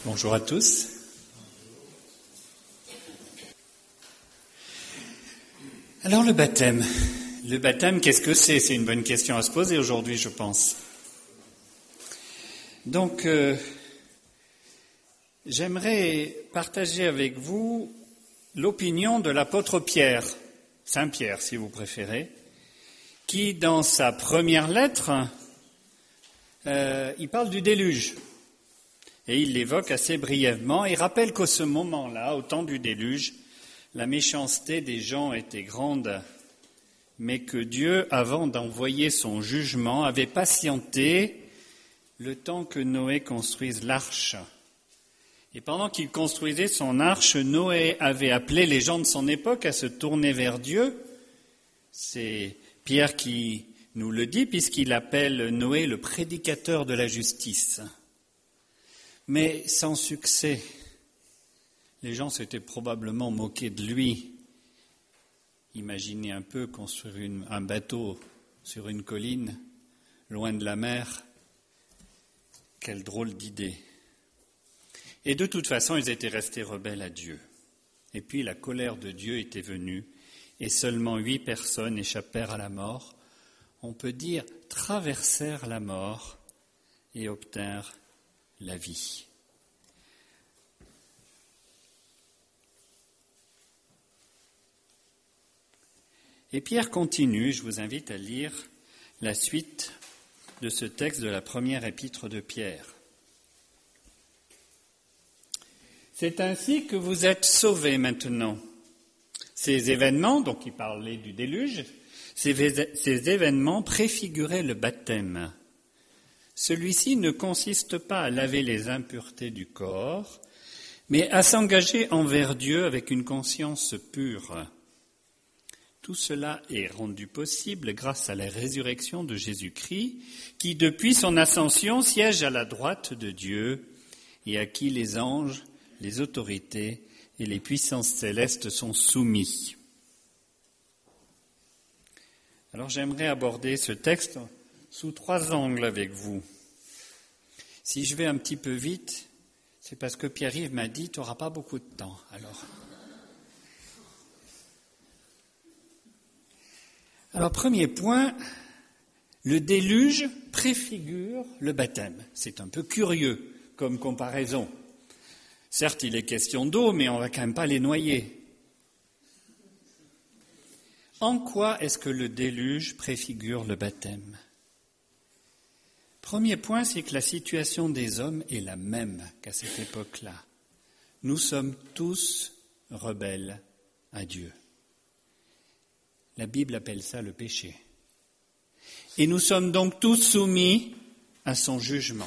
Bonjour à tous. Alors le baptême. Le baptême, qu'est-ce que c'est ? C'est une bonne question à se poser aujourd'hui, je pense. Donc, j'aimerais partager avec vous l'opinion de l'apôtre Pierre, Saint Pierre si vous préférez, qui dans sa première lettre, il parle du déluge. Et il l'évoque assez brièvement et rappelle qu'à ce moment-là, au temps du déluge, la méchanceté des gens était grande, mais que Dieu, avant d'envoyer son jugement, avait patienté le temps que Noé construise l'arche. Et pendant qu'il construisait son arche, Noé avait appelé les gens de son époque à se tourner vers Dieu. C'est Pierre qui nous le dit, puisqu'il appelle Noé le prédicateur de la justice. Mais sans succès. Les gens s'étaient probablement moqués de lui. Imaginez un peu construire un bateau sur une colline, loin de la mer. Quelle drôle d'idée. Et de toute façon, ils étaient restés rebelles à Dieu. Et puis la colère de Dieu était venue, et seulement 8 personnes échappèrent à la mort. On peut dire traversèrent la mort et obtinrent la vie. Et Pierre continue, je vous invite à lire la suite de ce texte de la première épître de Pierre. C'est ainsi que vous êtes sauvés maintenant. Ces événements, donc il parlait du déluge, ces événements préfiguraient le baptême. Celui-ci ne consiste pas à laver les impuretés du corps, mais à s'engager envers Dieu avec une conscience pure. Tout cela est rendu possible grâce à la résurrection de Jésus-Christ, qui depuis son ascension siège à la droite de Dieu et à qui les anges, les autorités et les puissances célestes sont soumis. Alors j'aimerais aborder ce texte sous 3 angles avec vous. Si je vais un petit peu vite, c'est parce que Pierre-Yves m'a dit « tu n'auras pas beaucoup de temps ». Alors, premier point, le déluge préfigure le baptême. C'est un peu curieux comme comparaison. Certes, il est question d'eau, mais on ne va quand même pas les noyer. En quoi est-ce que le déluge préfigure le baptême ? Premier point, c'est que la situation des hommes est la même qu'à cette époque-là. Nous sommes tous rebelles à Dieu. La Bible appelle ça le péché. Et nous sommes donc tous soumis à son jugement.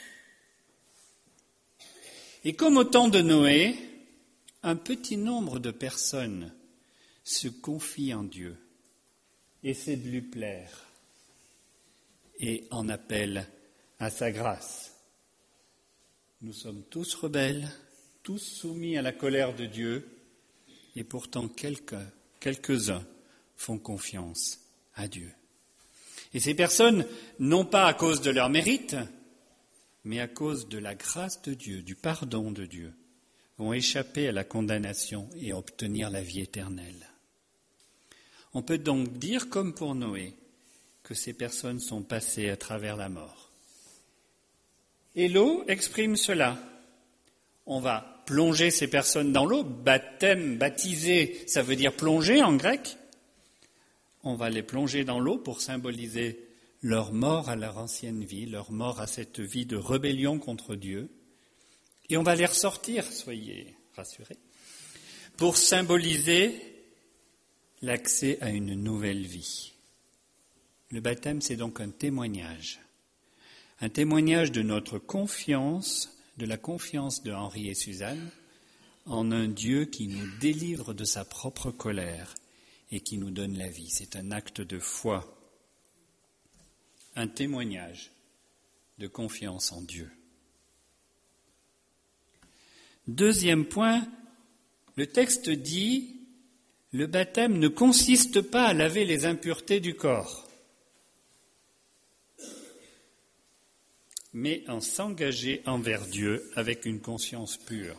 Et comme au temps de Noé, un petit nombre de personnes se confient en Dieu, essaient de lui plaire et en appellent à sa grâce. Nous sommes tous rebelles, tous soumis à la colère de Dieu, et pourtant quelques-uns font confiance à Dieu. Et ces personnes, non pas à cause de leur mérite, mais à cause de la grâce de Dieu, du pardon de Dieu, vont échapper à la condamnation et obtenir la vie éternelle. On peut donc dire, comme pour Noé, que ces personnes sont passées à travers la mort. Et l'eau exprime cela. On va plonger ces personnes dans l'eau. Baptême, baptiser, ça veut dire plonger en grec. On va les plonger dans l'eau pour symboliser leur mort à leur ancienne vie, leur mort à cette vie de rébellion contre Dieu. Et on va les ressortir, soyez rassurés, pour symboliser l'accès à une nouvelle vie. Le baptême, c'est donc un témoignage de notre confiance, de la confiance de Henri et Suzanne, en un Dieu qui nous délivre de sa propre colère et qui nous donne la vie. C'est un acte de foi, un témoignage de confiance en Dieu. Deuxième point, le texte dit « Le baptême ne consiste pas à laver les impuretés du corps ». mais en s'engager envers Dieu avec une conscience pure.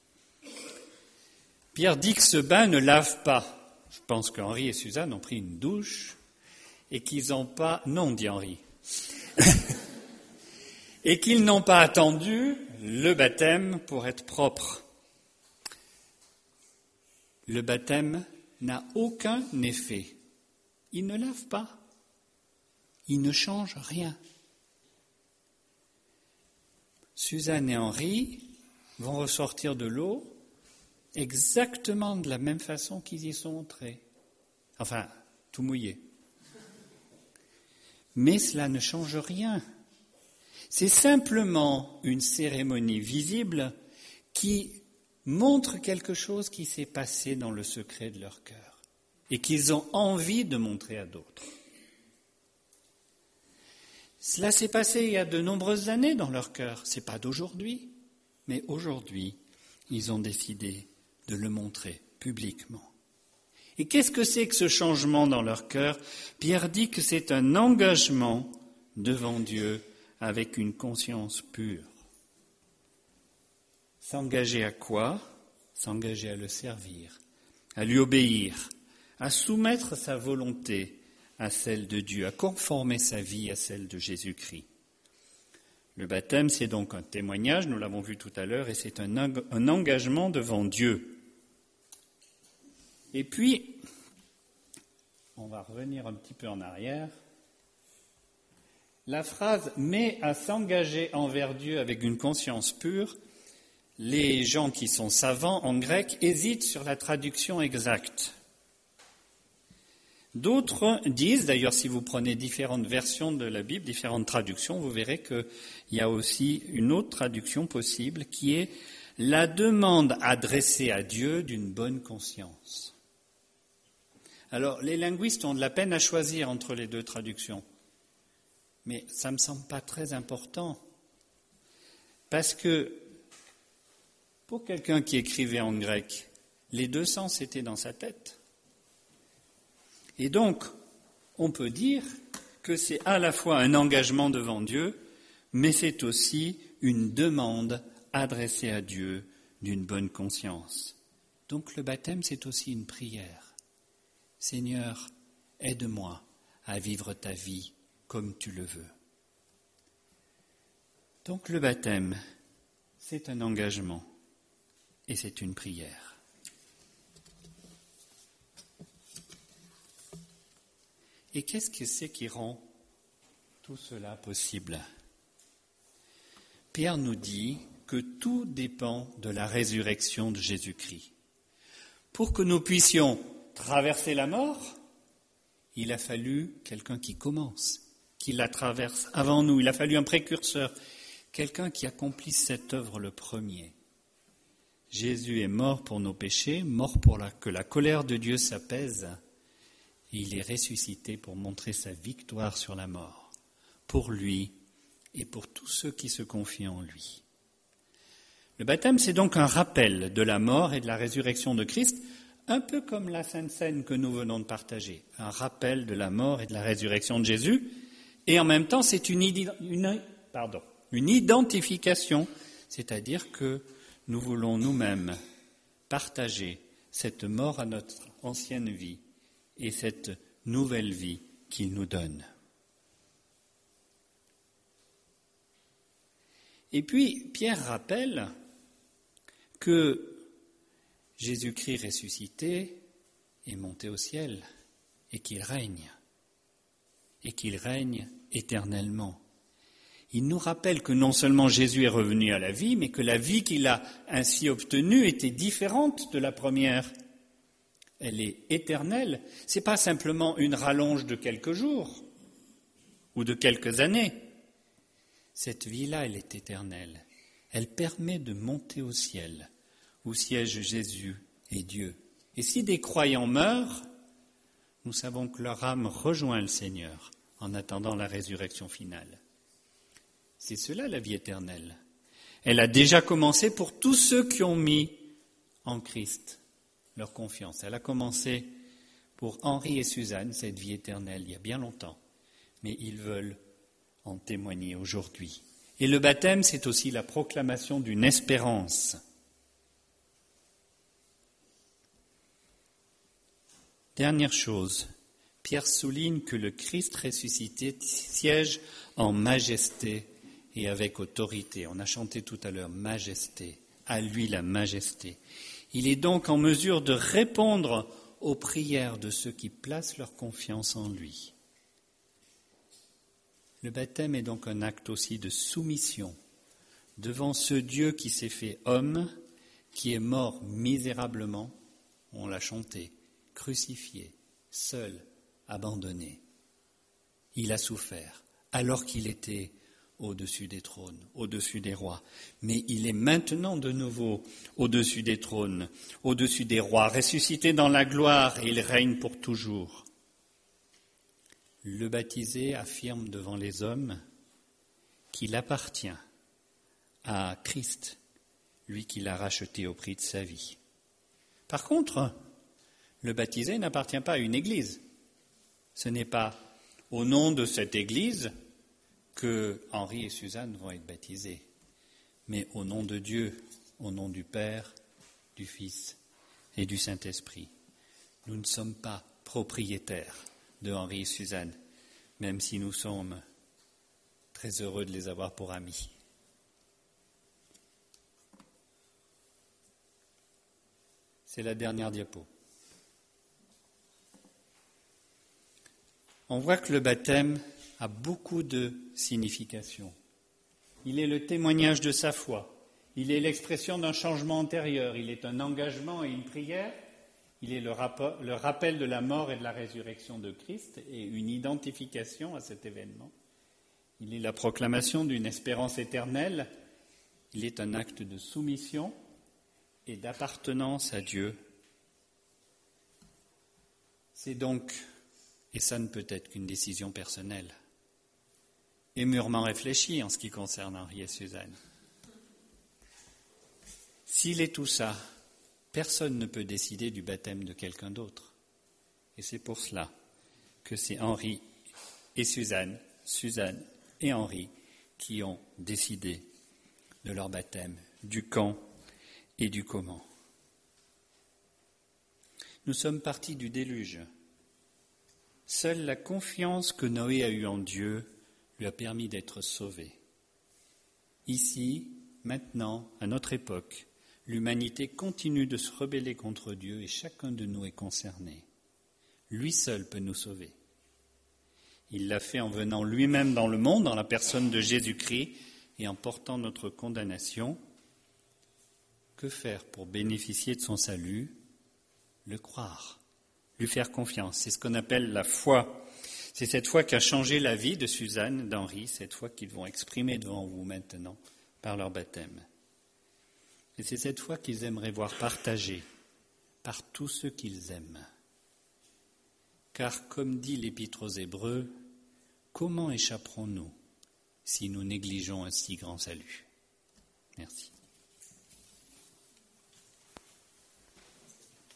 Pierre dit que ce bain ne lave pas. Je pense qu'Henri et Suzanne ont pris une douche et qu'ils n'ont pas... Non, dit Henri. Et qu'ils n'ont pas attendu le baptême pour être propres. Le baptême n'a aucun effet. Il ne lave pas. Il ne change rien. Suzanne et Henri vont ressortir de l'eau exactement de la même façon qu'ils y sont entrés. Enfin, tout mouillé. Mais cela ne change rien. C'est simplement une cérémonie visible qui montre quelque chose qui s'est passé dans le secret de leur cœur et qu'ils ont envie de montrer à d'autres. Cela s'est passé il y a de nombreuses années dans leur cœur. Ce n'est pas d'aujourd'hui, mais aujourd'hui, ils ont décidé de le montrer publiquement. Et qu'est-ce que c'est que ce changement dans leur cœur ? Pierre dit que c'est un engagement devant Dieu avec une conscience pure. S'engager à quoi ? S'engager à le servir, à lui obéir, à soumettre sa volonté à celle de Dieu, à conformer sa vie à celle de Jésus-Christ. Le baptême, c'est donc un témoignage, nous l'avons vu tout à l'heure, et c'est un engagement devant Dieu. Et puis, on va revenir un petit peu en arrière. La phrase « mais à s'engager envers Dieu avec une conscience pure », les gens qui sont savants en grec hésitent sur la traduction exacte. D'autres disent, d'ailleurs si vous prenez différentes versions de la Bible, différentes traductions, vous verrez qu'il y a aussi une autre traduction possible qui est « la demande adressée à Dieu d'une bonne conscience ». Alors les linguistes ont de la peine à choisir entre les deux traductions, mais ça ne me semble pas très important, parce que pour quelqu'un qui écrivait en grec, les deux sens étaient dans sa tête. Et donc, on peut dire que c'est à la fois un engagement devant Dieu, mais c'est aussi une demande adressée à Dieu d'une bonne conscience. Donc le baptême, c'est aussi une prière. Seigneur, aide-moi à vivre ta vie comme tu le veux. Donc le baptême, c'est un engagement et c'est une prière. Et qu'est-ce que c'est qui rend tout cela possible ? Pierre nous dit que tout dépend de la résurrection de Jésus-Christ. Pour que nous puissions traverser la mort, il a fallu quelqu'un qui commence, qui la traverse avant nous. Il a fallu un précurseur, quelqu'un qui accomplisse cette œuvre le premier. Jésus est mort pour nos péchés, mort pour que la colère de Dieu s'apaise. Et il est ressuscité pour montrer sa victoire sur la mort, pour lui et pour tous ceux qui se confient en lui. Le baptême, c'est donc un rappel de la mort et de la résurrection de Christ, un peu comme la Sainte Seine que nous venons de partager, un rappel de la mort et de la résurrection de Jésus, et en même temps, c'est une identification, c'est-à-dire que nous voulons nous-mêmes partager cette mort à notre ancienne vie et cette nouvelle vie qu'il nous donne. Et puis, Pierre rappelle que Jésus-Christ ressuscité est monté au ciel et qu'il règne éternellement. Il nous rappelle que non seulement Jésus est revenu à la vie, mais que la vie qu'il a ainsi obtenue était différente de la première. Elle est éternelle. Ce n'est pas simplement une rallonge de quelques jours ou de quelques années. Cette vie-là, elle est éternelle. Elle permet de monter au ciel, où siège Jésus et Dieu. Et si des croyants meurent, nous savons que leur âme rejoint le Seigneur en attendant la résurrection finale. C'est cela la vie éternelle. Elle a déjà commencé pour tous ceux qui ont mis en Christ leur confiance. Elle a commencé pour Henri et Suzanne, cette vie éternelle, il y a bien longtemps. Mais ils veulent en témoigner aujourd'hui. Et le baptême, c'est aussi la proclamation d'une espérance. Dernière chose, Pierre souligne que le Christ ressuscité siège en majesté et avec autorité. On a chanté tout à l'heure, majesté, à lui la majesté. Il est donc en mesure de répondre aux prières de ceux qui placent leur confiance en lui. Le baptême est donc un acte aussi de soumission devant ce Dieu qui s'est fait homme, qui est mort misérablement, on l'a chanté, crucifié, seul, abandonné. Il a souffert alors qu'il était au-dessus des trônes, au-dessus des rois. Mais il est maintenant de nouveau au-dessus des trônes, au-dessus des rois, ressuscité dans la gloire et il règne pour toujours. Le baptisé affirme devant les hommes qu'il appartient à Christ, lui qui l'a racheté au prix de sa vie. Par contre, le baptisé n'appartient pas à une église. Ce n'est pas au nom de cette église que Henri et Suzanne vont être baptisés, mais au nom de Dieu, au nom du Père, du Fils et du Saint-Esprit. Nous ne sommes pas propriétaires de Henri et Suzanne, même si nous sommes très heureux de les avoir pour amis. C'est la dernière diapo. On voit que le baptême a beaucoup de significations. Il est le témoignage de sa foi. Il est l'expression d'un changement antérieur. Il est un engagement et une prière. Il est le rappel de la mort et de la résurrection de Christ et une identification à cet événement. Il est la proclamation d'une espérance éternelle. Il est un acte de soumission et d'appartenance à Dieu. C'est donc, et ça ne peut être qu'une décision personnelle, et mûrement réfléchie en ce qui concerne Henri et Suzanne. S'il est tout ça, personne ne peut décider du baptême de quelqu'un d'autre. Et c'est pour cela que c'est Henri et Suzanne, Suzanne et Henri qui ont décidé de leur baptême, du quand et du comment. Nous sommes partis du déluge. Seule la confiance que Noé a eue en Dieu lui a permis d'être sauvé. Ici, maintenant, à notre époque, l'humanité continue de se rebeller contre Dieu et chacun de nous est concerné. Lui seul peut nous sauver. Il l'a fait en venant lui-même dans le monde, dans la personne de Jésus-Christ, et en portant notre condamnation. Que faire pour bénéficier de son salut ? Le croire, lui faire confiance. C'est ce qu'on appelle la foi. C'est cette foi qui a changé la vie de Suzanne, d'Henri, cette foi qu'ils vont exprimer devant vous maintenant par leur baptême. Et c'est cette foi qu'ils aimeraient voir partagée par tous ceux qu'ils aiment. Car, comme dit l'Épître aux Hébreux, comment échapperons-nous si nous négligeons un si grand salut ? Merci.